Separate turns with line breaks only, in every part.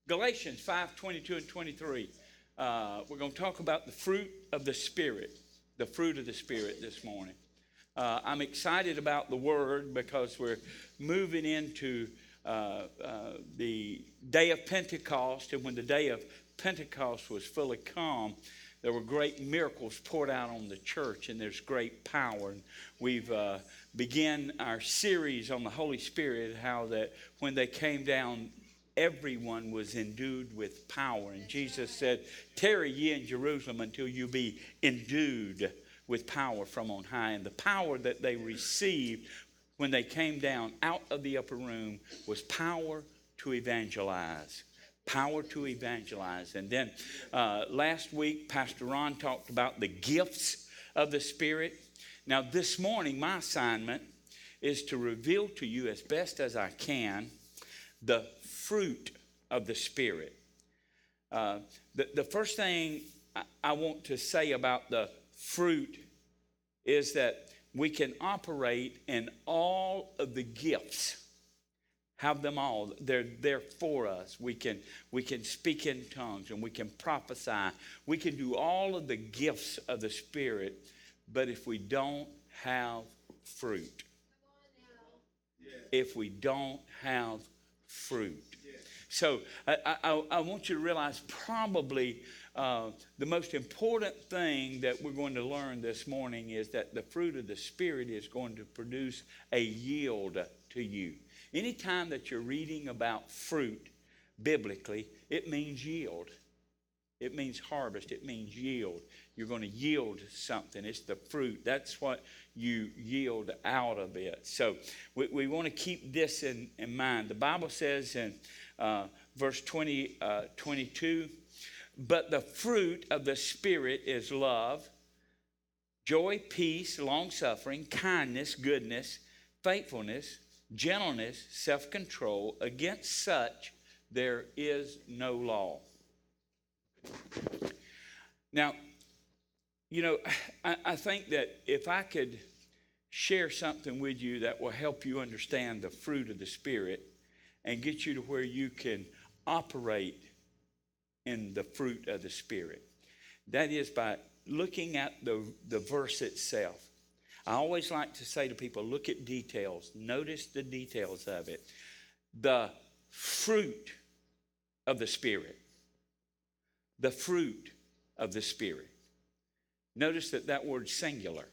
Galatians 5:22 and 23. We're going to talk about the fruit of the Spirit, the fruit of the Spirit this morning. I'm excited about the Word because we're moving into the day of Pentecost. And when the day of Pentecost was fully come, there were great miracles poured out on the church, and there's great power. And we've begun our series on the Holy Spirit, how that when they came down, everyone was endued with power. And Jesus said, tarry ye in Jerusalem until you be endued with power from on high. And the power that they received when they came down out of the upper room was power to evangelize. Power to evangelize. And then last week, Pastor Ron talked about the gifts of the Spirit. Now this morning, my assignment is to reveal to you as best as I can the fruit of the Spirit. The first thing I want to say about the fruit is that we can operate in all of the gifts. Have them all. They're there for us. We can speak in tongues, and we can prophesy. We can do all of the gifts of the Spirit, but if we don't have fruit, if we don't have fruit. So I want you to realize probably the most important thing that we're going to learn this morning is that the fruit of the Spirit is going to produce a yield to you. Anytime that you're reading about fruit biblically, it means yield. It means harvest. It means yield. You're going to yield something. It's the fruit. That's what you yield out of it. So we want to keep this in mind. The Bible says in verse 22, but the fruit of the Spirit is love, joy, peace, long-suffering, kindness, goodness, faithfulness, gentleness, self-control. Against such there is no law. Now, you know, I think that if I could share something with you that will help you understand the fruit of the Spirit and get you to where you can operate in the fruit of the Spirit, that is by looking at the verse itself. I always like to say to people, look at details. Notice the details of it. The fruit of the Spirit. The fruit of the Spirit. Notice that word's singular.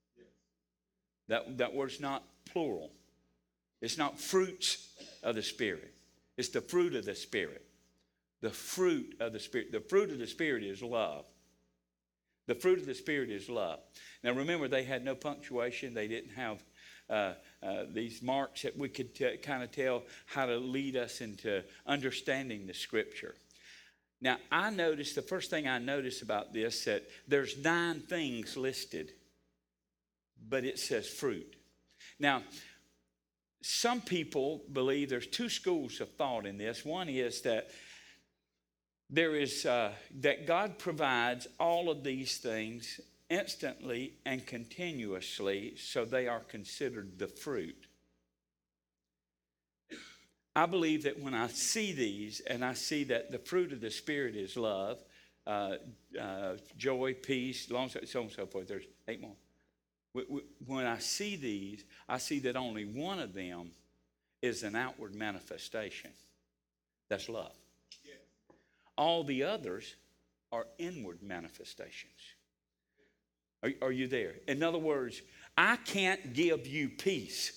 That word's not plural. It's not fruits of the Spirit. It's the fruit of the Spirit. The fruit of the Spirit. The fruit of the Spirit is love. The fruit of the Spirit is love. Now remember, they had no punctuation. They didn't have these marks that we could kind of tell how to lead us into understanding the Scripture. Now the first thing I noticed about this, that there's 9 things listed, but it says fruit. Now, some people believe there's 2 schools of thought in this. One is that there is that God provides all of these things instantly and continuously, so they are considered the fruit. I believe that when I see these and I see that the fruit of the Spirit is love, joy, peace, so on and so forth. There's 8 more. When I see these, I see that only one of them is an outward manifestation. That's love. Yeah. All the others are inward manifestations. Are you there? In other words, I can't give you peace.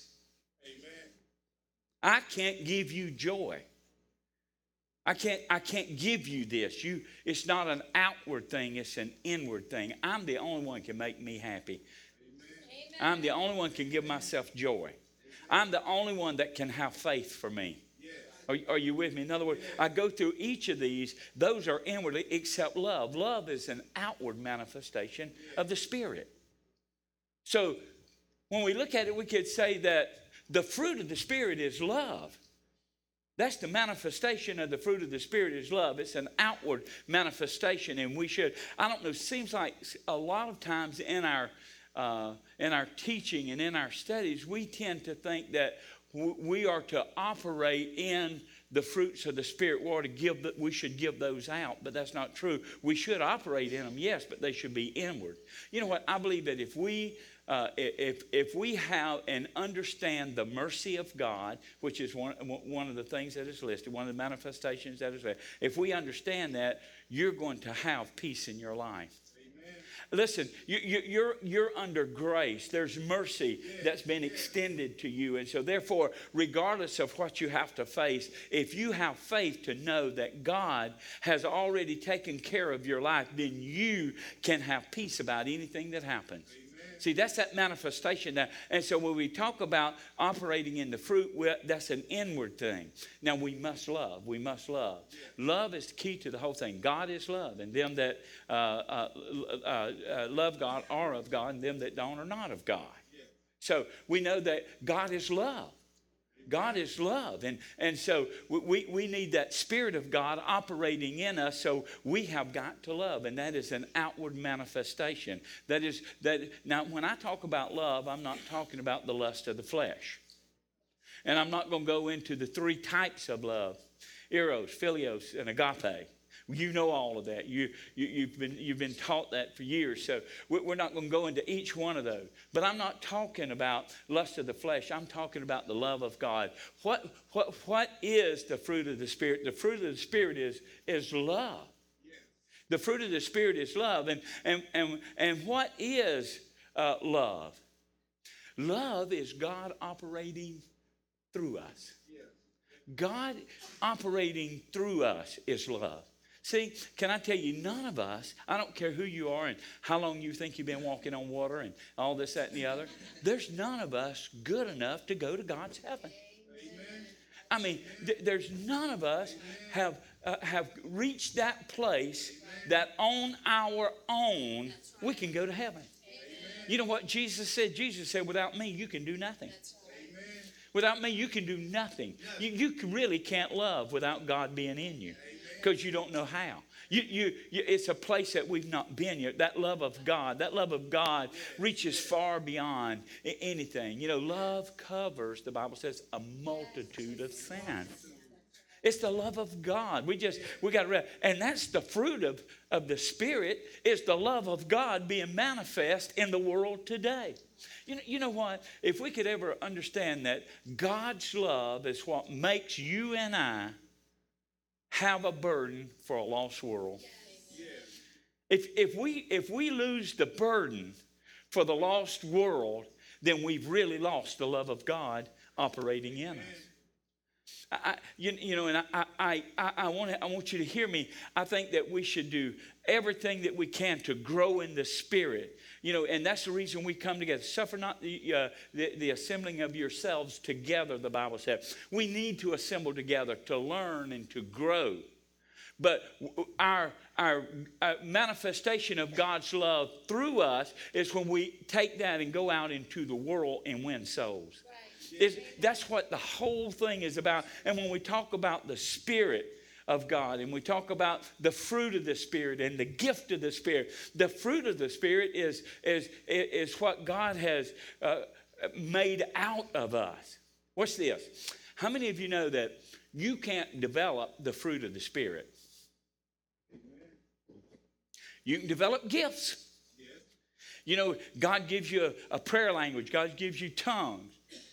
I can't give you joy. I can't give you this. It's not an outward thing, it's an inward thing. I'm the only one who can make me happy. Amen. I'm the only one who can give myself joy. I'm the only one that can have faith for me. Are you with me? In other words, I go through each of these. Those are inwardly, except love. Love is an outward manifestation of the Spirit. So when we look at it, we could say that the fruit of the Spirit is love. That's the manifestation of the fruit of the Spirit is love. It's an outward manifestation, and we should, I don't know, it seems like a lot of times in our teaching and in our studies, we tend to think that we are to operate in the fruits of the Spirit were to give that we should give those out, but that's not true. We should operate in them, yes, but they should be inward. You know what? I believe that if we have and understand the mercy of God, which is one of the things that is listed, one of the manifestations that is there, if we understand that, you're going to have peace in your life. Listen, you're under grace. There's mercy that's been extended to you. And so therefore, regardless of what you have to face, if you have faith to know that God has already taken care of your life, then you can have peace about anything that happens. See, that's that manifestation. And so when we talk about operating in the fruit, that's an inward thing. Now, we must love. We must love. Love is the key to the whole thing. God is love, and them that love God are of God, and them that don't are not of God. So we know that God is love. God is love. And so we need that Spirit of God operating in us, so we have got to love. And that is an outward manifestation. Now, when I talk about love, I'm not talking about the lust of the flesh. And I'm not going to go into the three types of love: eros, philios, and agape. You know all of that. You've been taught that for years. So we're not going to go into each one of those. But I'm not talking about lust of the flesh. I'm talking about the love of God. What is the fruit of the Spirit? The fruit of the Spirit is love. The fruit of the Spirit is love. And what is love? Love is God operating through us. God operating through us is love. See, can I tell you, none of us, I don't care who you are and how long you think you've been walking on water and all this, that, and the other, there's none of us good enough to go to God's heaven. I mean, there's none of us have reached that place that on our own we can go to heaven. You know what Jesus said? Jesus said, without me, you can do nothing. Without me, you can do nothing. You really can't love without God being in you, because you don't know how. It's a place that we've not been yet. That love of God reaches far beyond anything. You know, love covers, the Bible says, a multitude of sins. It's the love of God. We got to read. And that's the fruit of the Spirit, is the love of God being manifest in the world today. You know what? If we could ever understand that God's love is what makes you and I have a burden for a lost world. If we lose the burden for the lost world, then we've really lost the love of God operating in us. I want you to hear me. I think that we should do everything that we can to grow in the Spirit. You know, and that's the reason we come together. Suffer not the assembling of yourselves together, the Bible says. We need to assemble together to learn and to grow. But our manifestation of God's love through us is when we take that and go out into the world and win souls. That's what the whole thing is about. And when we talk about the Spirit of God, and we talk about the fruit of the Spirit and the gift of the Spirit, the fruit of the Spirit is what God has made out of us. What's this? How many of you know that you can't develop the fruit of the Spirit? You can develop gifts. You know, God gives you a prayer language. God gives you tongues.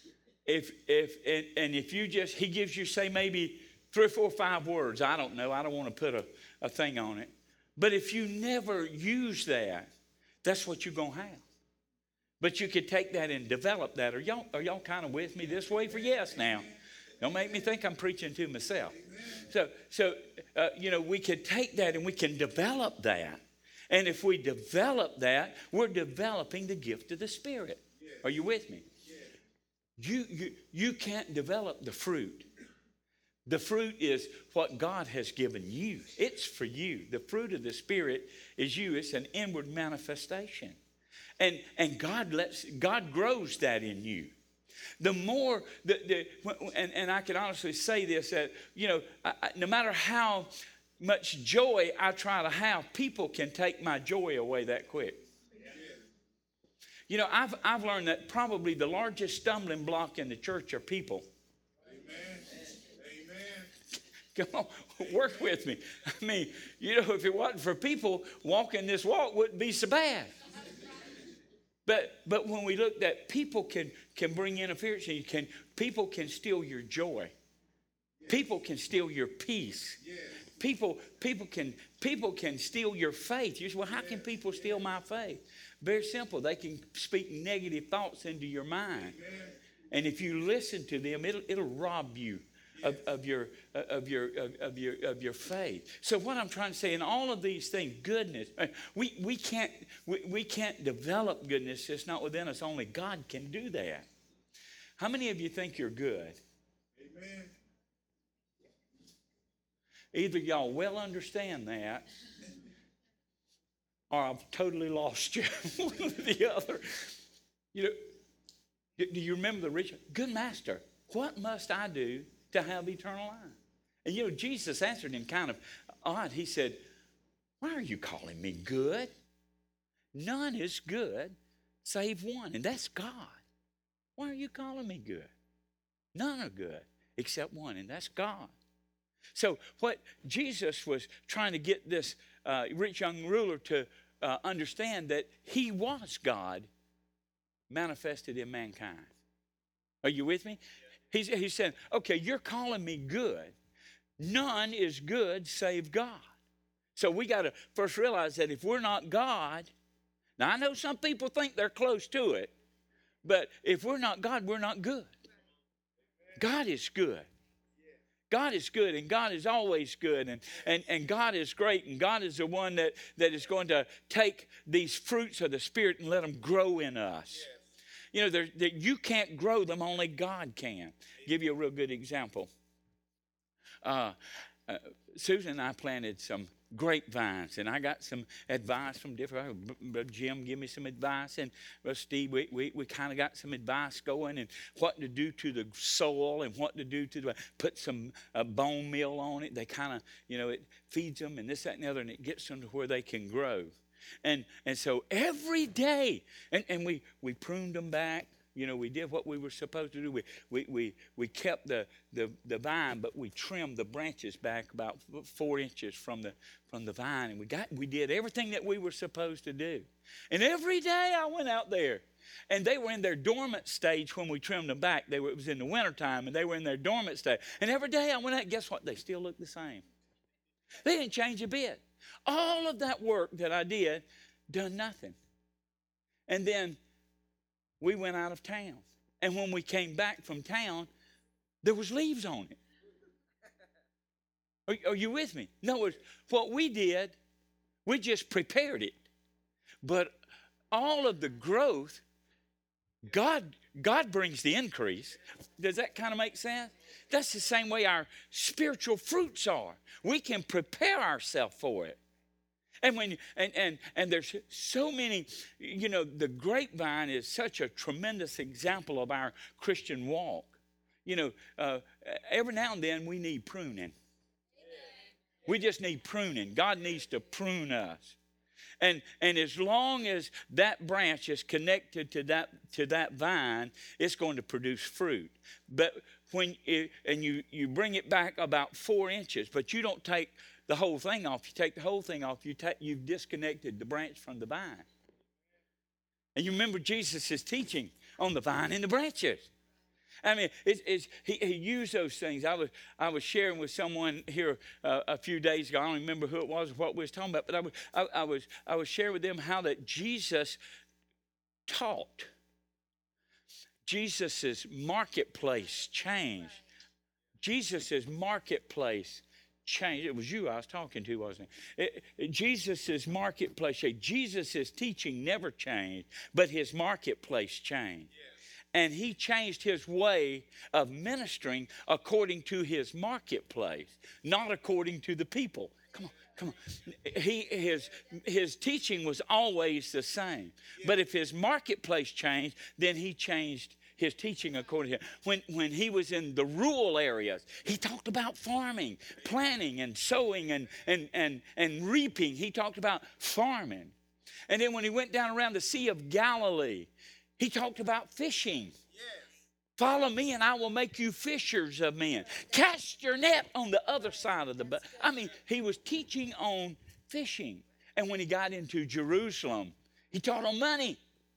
If you just, he gives you, say, maybe 3 or 4 or 5 words. I don't know. I don't want to put a thing on it. But if you never use that, that's what you're going to have. But you could take that and develop that. Are y'all kind of with me this way for yes now? Don't make me think I'm preaching to myself. So we could take that and we can develop that. And if we develop that, we're developing the gift of the Spirit. Are you with me? You can't develop the fruit. The fruit is what God has given you. It's for you. The fruit of the Spirit is you. It's an inward manifestation. And God grows that in you. The more, and I can honestly say this, that, no matter how much joy I try to have, people can take my joy away that quick. I've learned that probably the largest stumbling block in the church are people. Amen. Come on, work with me. I mean, if it wasn't for people, walking this walk wouldn't be so bad. But when we look that people can bring interference, and people can steal your joy. People can steal your peace. People can steal your faith. You say, well, how can people steal my faith? Very simple. They can speak negative thoughts into your mind. And if you listen to them, it'll rob you of your faith. So what I'm trying to say, in all of these things, goodness, we can't develop goodness. It's not within us. Only God can do that. How many of you think you're good? Amen. Either y'all well understand that, or I've totally lost you. One or the other. Do you remember the rich? Good master, what must I do to have eternal life? And Jesus answered him kind of odd. He said, why are you calling me good? None is good save one, and that's God. Why are you calling me good? None are good except one, and that's God. So what Jesus was trying to get this rich young ruler to understand, that he was God manifested in mankind. Are you with me? He's saying, okay, you're calling me good. None is good save God. So we got to first realize that if we're not God, now I know some people think they're close to it, but if we're not God, we're not good. God is good. God is good, and God is always good, and God is great, and God is the one that is going to take these fruits of the Spirit and let them grow in us. You can't grow them, only God can. Give you a real good example. Susan and I planted some grapevines, and I got some advice from different. Brother Jim gave me some advice, and Brother Steve, we kind of got some advice going, and what to do to the soil, and what to do to put some bone meal on it. They kind of, it feeds them, and this, that, and the other, and it gets them to where they can grow. And so every day, and we pruned them back. We did what we were supposed to do. We kept the vine, but we trimmed the branches back about 4 inches from the vine, and we did everything that we were supposed to do. And every day I went out there, and they were in their dormant stage when we trimmed them back. It was in the wintertime, and they were in their dormant stage. And every day I went out, guess what? They still looked the same. They didn't change a bit. All of that work that I did, done nothing. And then we went out of town. And when we came back from town, there was leaves on it. Are you with me? In other words, what we did, we just prepared it. But all of the growth, God brings the increase. Does that kind of make sense? That's the same way our spiritual fruits are. We can prepare ourselves for it. And there's so many, the grapevine is such a tremendous example of our Christian walk. Every now and then we need pruning. We just need pruning. God needs to prune us. And as long as that branch is connected to that vine, it's going to produce fruit. But when you bring it back about 4 inches, but you don't take the whole thing off. You take the whole thing off, you've disconnected the branch from the vine. And you remember Jesus' teaching on the vine and the branches. I mean, he used those things. I was sharing with someone here a few days ago. I don't remember who it was or what we was talking about, but I was sharing with them how that Jesus taught. Jesus' marketplace changed. Jesus' marketplace changed. It was you I was talking to, wasn't it? Jesus' marketplace changed. Jesus' teaching never changed, but his marketplace changed. Yes. And he changed his way of ministering according to his marketplace, not according to the people. Come on. His teaching was always the same. But if his marketplace changed, then he changed his teaching according to him. When he was in the rural areas, he talked about farming, planting and sowing and reaping. He talked about farming. And then when he went down around the Sea of Galilee, he talked about fishing. Yes. Follow me and I will make you fishers of men. Cast your net on the other side of the boat. I mean, he was teaching on fishing. And when he got into Jerusalem, he taught on money.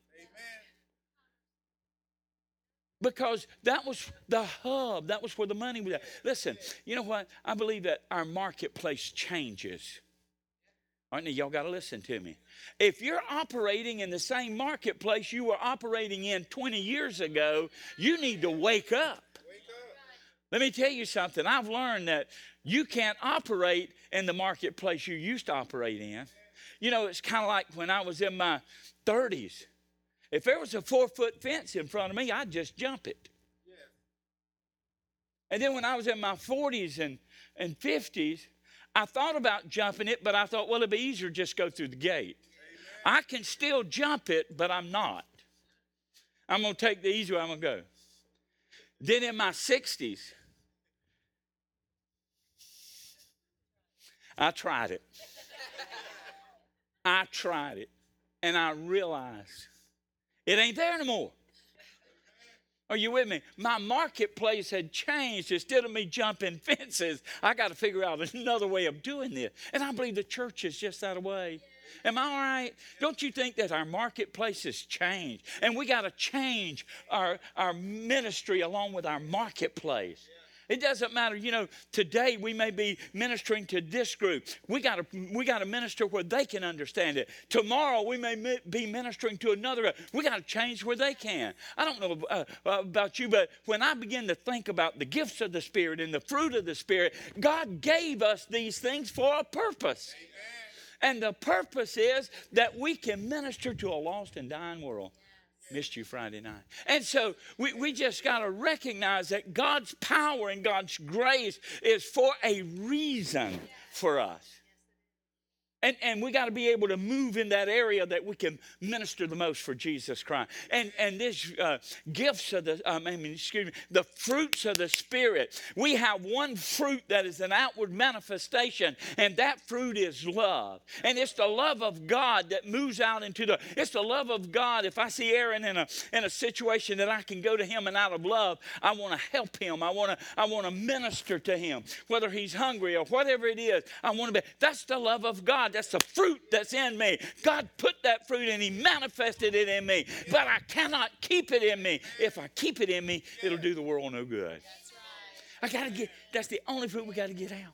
Because that was the hub. That was where the money was at. Listen, you know what? I believe that our marketplace changes. All right, now y'all got to listen to me. If you're operating in the same marketplace you were operating in 20 years ago, you need to wake up. Let me tell you something. I've learned that you can't operate in the marketplace you used to operate in. You know, it's kind of like when I was in my 30s. If there was a 4-foot fence in front of me, I'd just jump it. And then when I was in my 40s and 50s, I thought about jumping it, but I thought, well, it'd be easier to just go through the gate. Amen. I can still jump it, but I'm not. I'm going to take the easy way. I'm going to go. Then in my 60s, I tried it. I tried it, and I realized it ain't there anymore. Are you with me? My marketplace had changed. Instead of me jumping fences, I got to figure out another way of doing this. And I believe the church is just that way. Am I all right? Don't you think that our marketplace has changed? And we got to change our ministry along with our marketplace. It doesn't matter. You know, today we may be ministering to this group. We got to minister where they can understand it. Tomorrow we may be ministering to another group. We got to change where they can. I don't know about you, but when I begin to think about the gifts of the Spirit and the fruit of the Spirit, God gave us these things for a purpose. Amen. And the purpose is that we can minister to a lost and dying world. Missed you Friday night. And so we just got to recognize that God's power and God's grace is for a reason for us. And we got to be able to move in that area that we can minister the most for Jesus Christ. And this gifts of the fruits of the Spirit. We have one fruit that is an outward manifestation, and that fruit is love. And it's the love of God that moves out into it's the love of God. If I see Aaron in a situation that I can go to him, and out of love, I want to help him. I want to minister to him, whether he's hungry or whatever it is. I want to be. That's the love of God. That's the fruit that's in me. God put that fruit and he manifested it in me. But I cannot keep it in me. If I keep it in me, it'll do the world no good. That's the only fruit we got to get out.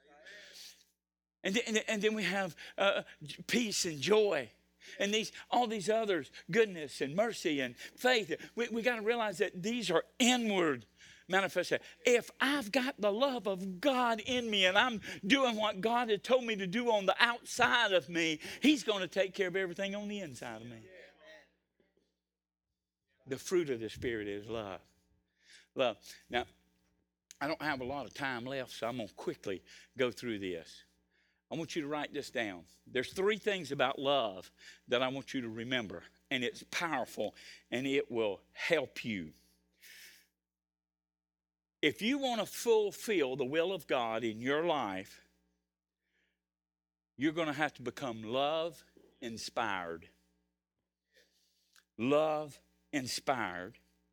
And then we have peace and joy. And all these others, goodness and mercy and faith. We got to realize that these are inward manifestation. If I've got the love of God in me and I'm doing what God had told me to do on the outside of me, he's going to take care of everything on the inside of me. The fruit of the Spirit is love. Love. Now, I don't have a lot of time left, so I'm going to quickly go through this. I want you to write this down. There's 3 things about love that I want you to remember, and it's powerful, and it will help you. If you want to fulfill the will of God in your life, you're going to have to become love-inspired. Love-inspired,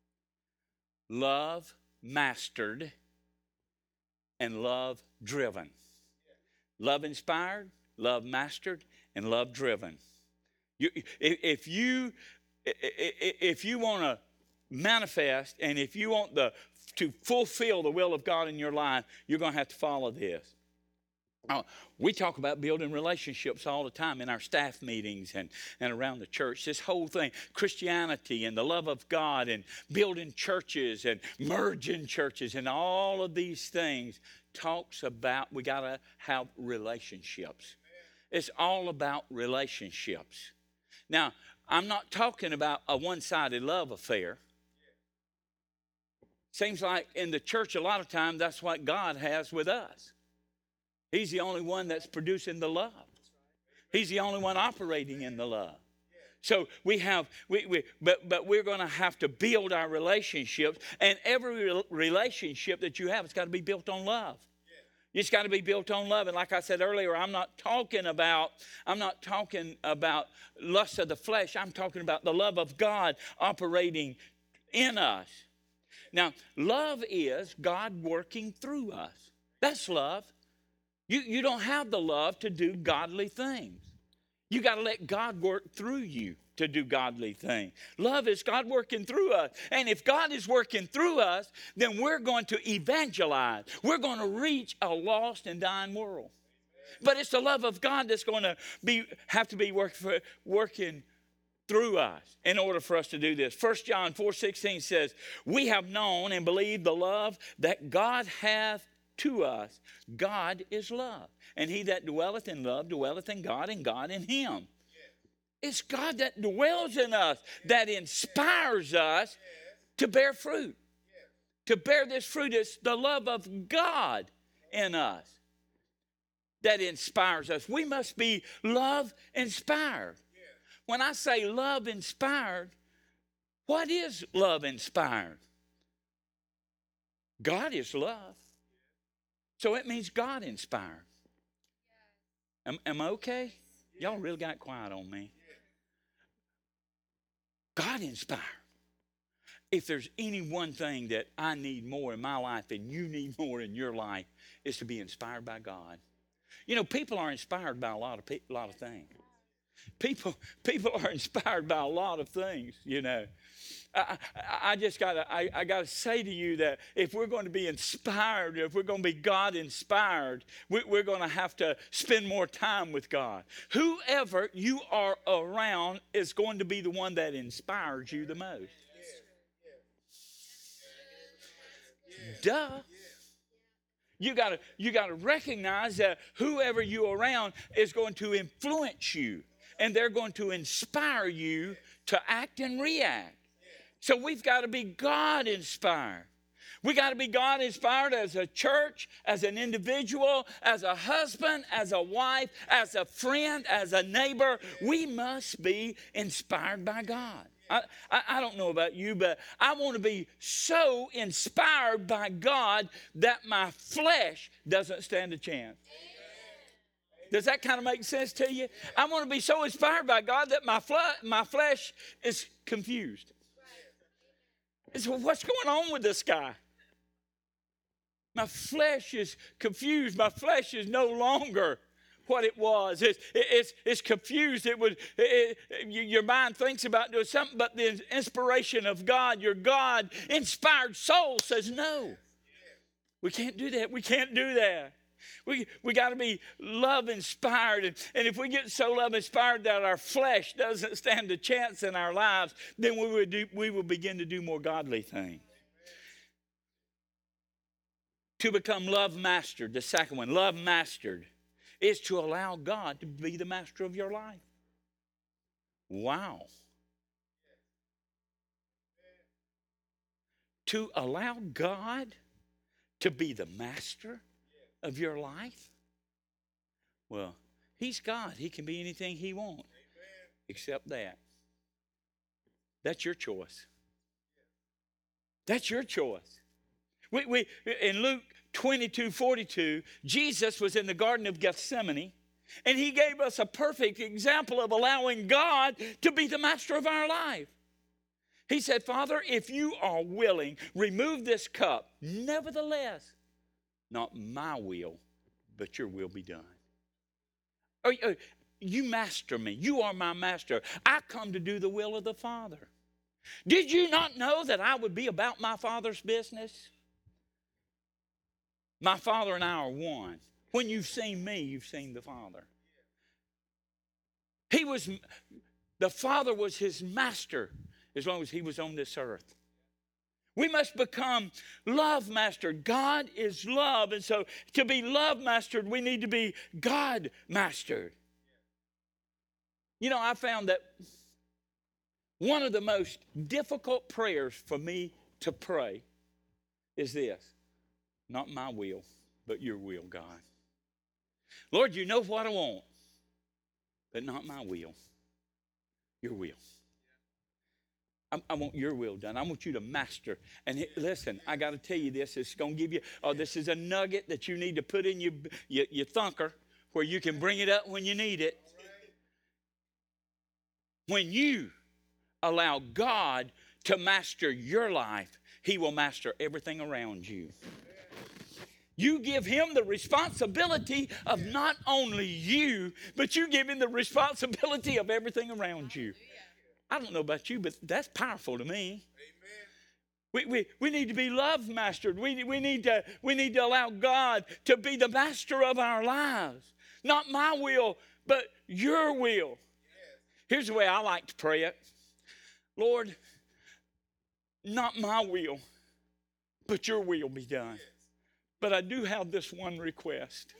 love-mastered, and love-driven. Love-inspired, love-mastered, and love-driven. If you want to manifest, and if you want to fulfill the will of God in your life, you're going to have to follow this. We talk about building relationships all the time in our staff meetings and around the church. This whole thing, Christianity and the love of God and building churches and merging churches and all of these things talks about we got to have relationships. It's all about relationships. Now, I'm not talking about a one-sided love affair. Seems like in the church a lot of times that's what God has with us. He's the only one that's producing the love. He's the only one operating in the love. So but we're going to have to build our relationships, and every relationship that you have, it's got to be built on love. It's got to be built on love. And like I said earlier, I'm not talking about lust of the flesh. I'm talking about the love of God operating in us. Now, love is God working through us. That's love. You don't have the love to do godly things. You got to let God work through you to do godly things. Love is God working through us. And if God is working through us, then we're going to evangelize. We're going to reach a lost and dying world. But it's the love of God that's going to have to be working through us in order for us to do this. 1 John 4:16 says, we have known and believed the love that God hath to us. God is love. And he that dwelleth in love dwelleth in God, and God in him. It's God that dwells in us that inspires us to bear fruit. To bear this fruit is the love of God in us that inspires us. We must be love inspired. When I say love inspired, what is love inspired? God is love. So it means God inspired. Am I okay? Y'all really got quiet on me. God inspired. If there's any one thing that I need more in my life and you need more in your life, is to be inspired by God. You know, people are inspired by a lot of things. People are inspired by a lot of things, you know. I gotta say to you that if we're going to be inspired, if we're going to be God inspired, we're going to have to spend more time with God. Whoever you are around is going to be the one that inspires you the most. Duh. You gotta recognize that whoever you're around is going to influence you, and they're going to inspire you to act and react. So we've got to be God inspired. We got to be God inspired as a church, as an individual, as a husband, as a wife, as a friend, as a neighbor. We must be inspired by God. I don't know about you, but I want to be so inspired by God that my flesh doesn't stand a chance. Does that kind of make sense to you? I want to be so inspired by God that my flesh is confused. It's, what's going on with this guy? My flesh is confused. My flesh is no longer what it was. It's confused. Your mind thinks about doing something, but the inspiration of God, your God-inspired soul says, no, we can't do that. We can't do that. We got to be love-inspired. And if we get so love-inspired that our flesh doesn't stand a chance in our lives, then we will begin to do more godly things. To become love-mastered, the second one, love-mastered, is to allow God to be the master of your life. Wow. To allow God to be the master of your life? Well, he's God. He can be anything he wants. Except that. That's your choice. That's your choice. We in Luke 22:42, Jesus was in the Garden of Gethsemane, and he gave us a perfect example of allowing God to be the master of our life. He said, Father, if you are willing, remove this cup. Nevertheless, not my will, but your will be done. You master me. You are my master. I come to do the will of the Father. Did you not know that I would be about my Father's business? My Father and I are one. When you've seen me, you've seen the Father. The Father was his master as long as he was on this earth. We must become love mastered. God is love. And so to be love mastered, we need to be God mastered. You know, I found that one of the most difficult prayers for me to pray is this. Not my will, but your will, God. Lord, you know what I want, but not my will. Your will. I want your will done. I want you to master. And listen, I got to tell you this. It's going to give you, this is a nugget that you need to put in your thunker where you can bring it up when you need it. When you allow God to master your life, He will master everything around you. You give him the responsibility of not only you, but you give him the responsibility of everything around you. I don't know about you, but that's powerful to me. We need to be love mastered. We need to allow God to be the master of our lives. Not my will, but your will. Here's the way I like to pray it. Lord, not my will, but your will be done. But I do have this one request.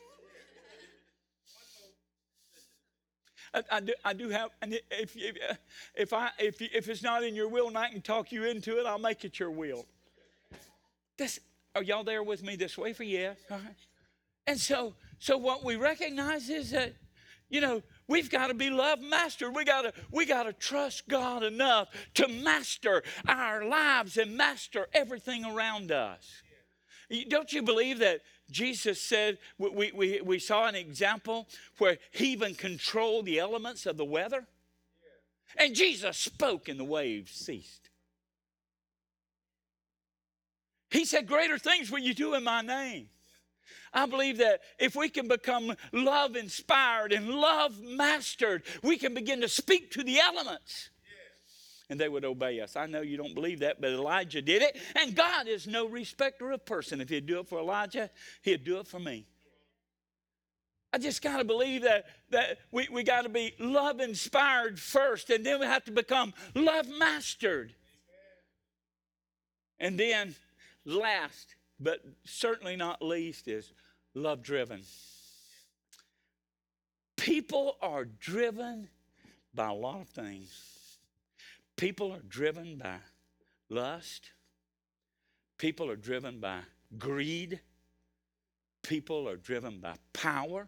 I do have, and if it's not in your will and I can talk you into it, I'll make it your will. Are y'all there with me this way? For yeah. All right. And so what we recognize is that, we've got to be love mastered. We got to trust God enough to master our lives and master everything around us. Don't you believe that Jesus said, we saw an example where he even controlled the elements of the weather? And Jesus spoke and the waves ceased. He said, greater things will you do in my name. I believe that if we can become love inspired and love mastered, we can begin to speak to the elements. And they would obey us. I know you don't believe that, but Elijah did it. And God is no respecter of person. If he'd do it for Elijah, he'd do it for me. I just got to believe that we got to be love inspired first, and then we have to become love mastered. And then last, but certainly not least, is love driven. People are driven by a lot of things. People are driven by lust. People are driven by greed. People are driven by power.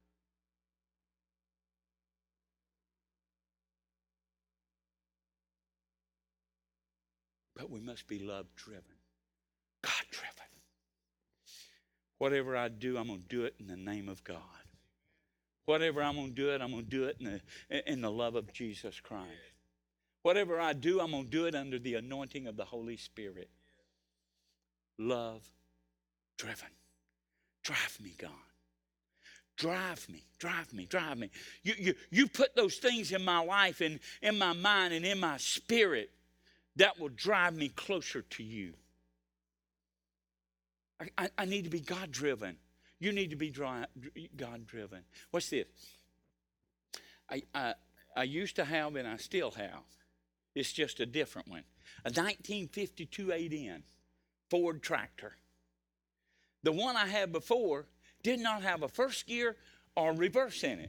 But we must be love-driven, God-driven. Whatever I do, I'm going to do it in the name of God. Whatever I'm going to do it in the love of Jesus Christ. Whatever I do, I'm going to do it under the anointing of the Holy Spirit. Love-driven. Drive me, God. Drive me. You put those things in my life and in my mind and in my spirit that will drive me closer to you. I need to be God-driven. You need to be God-driven. What's this? I used to have, and I still have. It's just a different one. A 1952 8N Ford tractor. The one I had before did not have a first gear or reverse in it.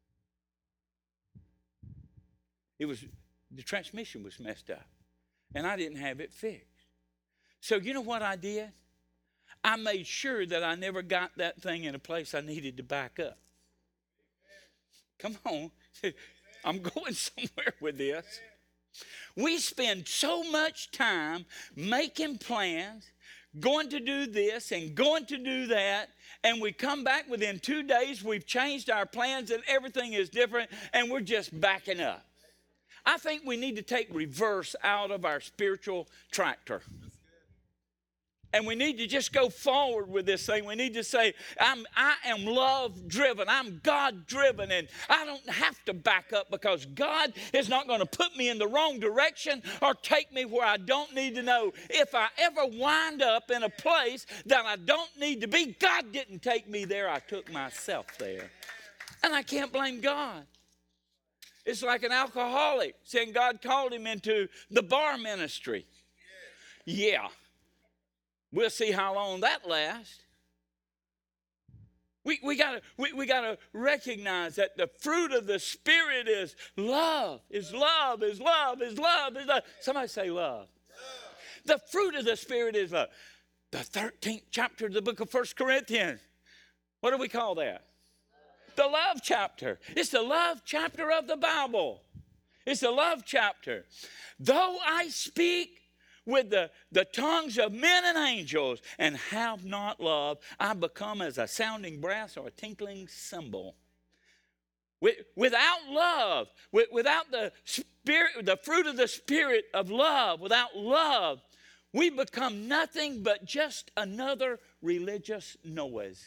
The transmission was messed up, and I didn't have it fixed. So you know what I did? I made sure that I never got that thing in a place I needed to back up. Come on. I'm going somewhere with this. We spend so much time making plans, going to do this and going to do that, and we come back within 2 days, we've changed our plans and everything is different, and we're just backing up. I think we need to take reverse out of our spiritual tractor. And we need to just go forward with this thing. We need to say, I am love-driven. I'm God-driven. And I don't have to back up because God is not going to put me in the wrong direction or take me where I don't need to know. If I ever wind up in a place that I don't need to be, God didn't take me there. I took myself there. And I can't blame God. It's like an alcoholic saying God called him into the bar ministry. Yeah. We'll see how long that lasts. We gotta recognize that the fruit of the Spirit is love. Is love. Somebody say love. The fruit of the Spirit is love. The 13th chapter of the book of 1 Corinthians. What do we call that? The love chapter. It's the love chapter of the Bible. It's the love chapter. Though I speak with the tongues of men and angels and have not love, I become as a sounding brass or a tinkling cymbal. Without love, without the Spirit, the fruit of the Spirit of love, without love, We become nothing but just another religious noise.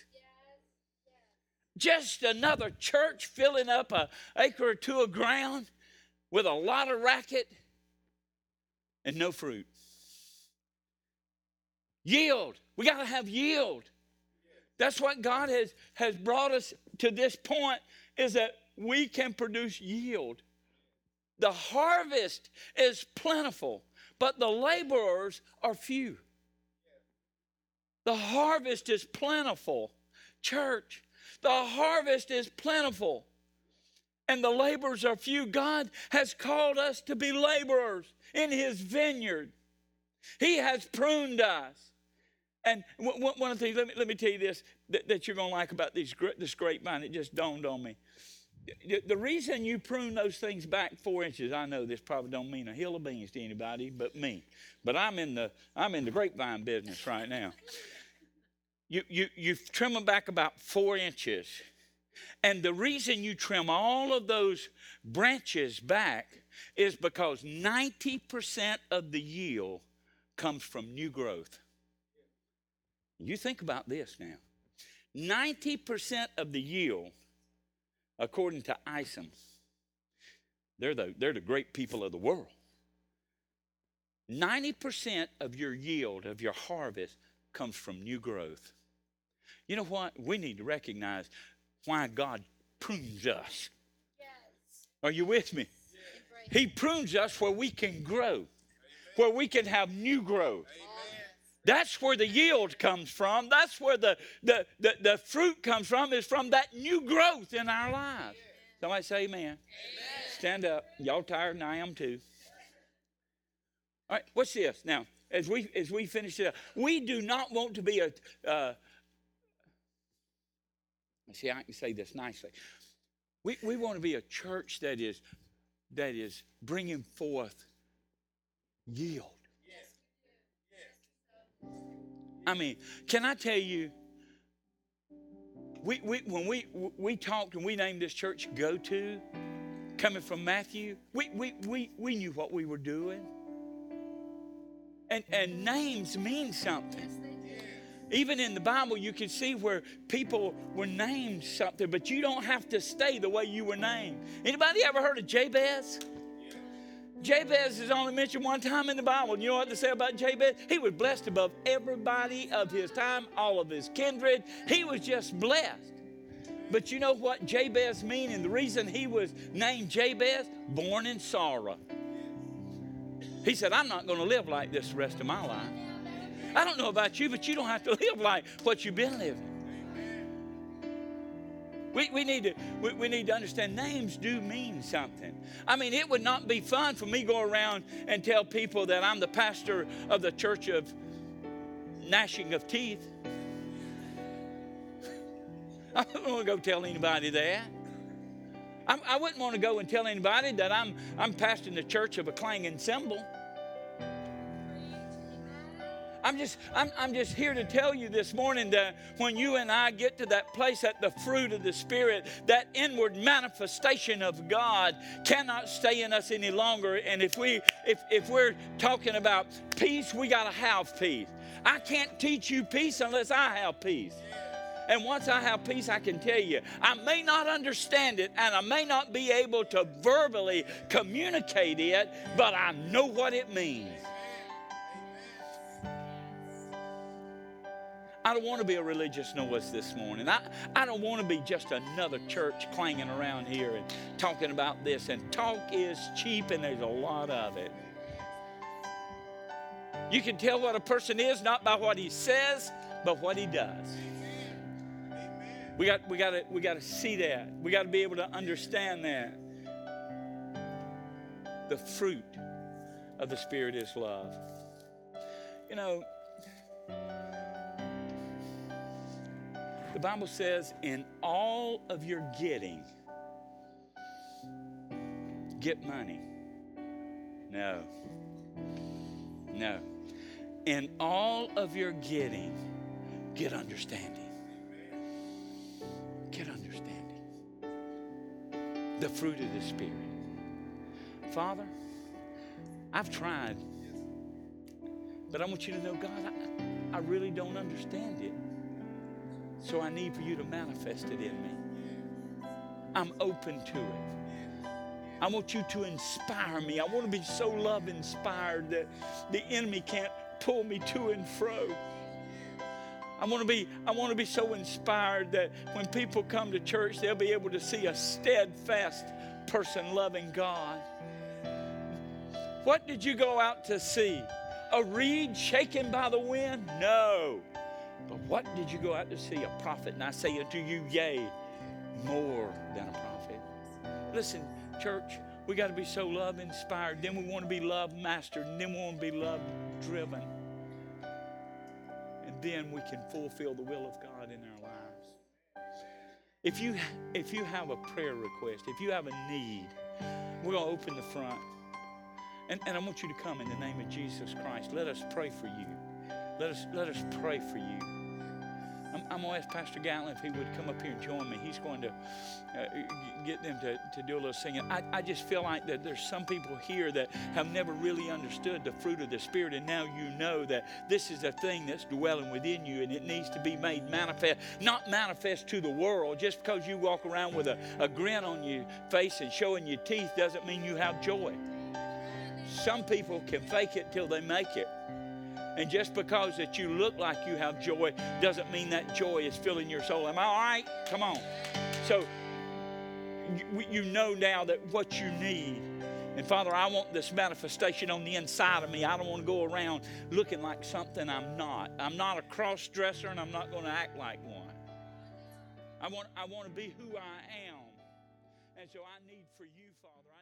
Just another church filling up an acre or two of ground with a lot of racket and no fruit. Yield. We got to have yield. That's what God has brought us to this point, is that we can produce yield. The harvest is plentiful, but the laborers are few. The harvest is plentiful. Church, the harvest is plentiful, and the laborers are few. God has called us to be laborers in His vineyard. He has pruned us. And one of the things, let me tell you this, that you're going to like about this grapevine, it just dawned on me. The reason you prune those things back 4 inches, I know this probably don't mean a hill of beans to anybody but me. But I'm in the grapevine business right now. You trim them back about 4 inches. And the reason you trim all of those branches back is because 90% of the yield comes from new growth. You think about this now. 90% of the yield, according to ISOM, they're the great people of the world. 90% of your yield, of your harvest, comes from new growth. You know what? We need to recognize why God prunes us. Yes. Are you with me? Yes. He prunes us where we can grow, where we can have new growth. Amen. That's where the yield comes from. That's where the fruit comes from, is from that new growth in our lives. Somebody say amen. Amen. Stand up. Y'all tired, and I am too. All right, what's this? Now, as we finish it up, we do not want to be see, I can say this nicely. We want to be a church that is bringing forth yield. I mean, can I tell you, when we talked and we named this church Go To, coming from Matthew, we knew what we were doing. And names mean something. Even in the Bible, you can see where people were named something, but you don't have to stay the way you were named. Anybody ever heard of Jabez? Jabez is only mentioned one time in the Bible. And you know what they say about Jabez? He was blessed above everybody of his time, all of his kindred. He was just blessed. But you know what Jabez means? And the reason he was named Jabez? Born in sorrow. He said, I'm not going to live like this the rest of my life. I don't know about you, but you don't have to live like what you've been living. We need to understand names do mean something. I mean, it would not be fun for me to go around and tell people that I'm the pastor of the church of gnashing of teeth. I don't want to go tell anybody that. I wouldn't want to go and tell anybody that I'm pastoring the church of a clanging cymbal. I'm just here to tell you this morning that when you and I get to that place, that the fruit of the Spirit, that inward manifestation of God cannot stay in us any longer. And if we're talking about peace, we got to have peace. I can't teach you peace unless I have peace. And once I have peace, I can tell you, I may not understand it and I may not be able to verbally communicate it, but I know what it means. I don't want to be a religious noise this morning. I don't want to be just another church clanging around here and talking about this. And talk is cheap, and there's a lot of it. You can tell what a person is not by what he says, but what he does. We got to see that. We got to be able to understand that. The fruit of the Spirit is love. You know, the Bible says, in all of your getting, get money. No. In all of your getting, get understanding. Get understanding. The fruit of the Spirit. Father, I've tried But I want you to know, God, I really don't understand it. So I need for you to manifest it in me. I'm open to it. I want you to inspire me. I want to be so love inspired that the enemy can't pull me to and fro. I want to be so inspired that when people come to church, they'll be able to see a steadfast person loving God. What did you go out to see? A reed shaken by the wind? No. But what did you go out to see? A prophet. And I say unto you, yea, more than a prophet. Listen, church, we got to be so love inspired. Then we want to be love mastered. And then we want to be love driven. And then we can fulfill the will of God in our lives. If you have a prayer request, if you have a need, we're going to open the front. And I want you to come in the name of Jesus Christ. Let us pray for you. Let us pray for you. I'm going to ask Pastor Gatlin if he would come up here and join me. He's going to get them to do a little singing. I just feel like that there's some people here that have never really understood the fruit of the Spirit, and now you know that this is a thing that's dwelling within you, and it needs to be made manifest. Not manifest to the world. Just because you walk around with a grin on your face and showing your teeth doesn't mean you have joy. Some people can fake it till they make it. And just because that you look like you have joy doesn't mean that joy is filling your soul. Am I all right? Come on. So you know now that what you need. And Father, I want this manifestation on the inside of me. I don't want to go around looking like something I'm not. I'm not a cross-dresser, and I'm not going to act like one. I want to be who I am. And so I need for you, Father.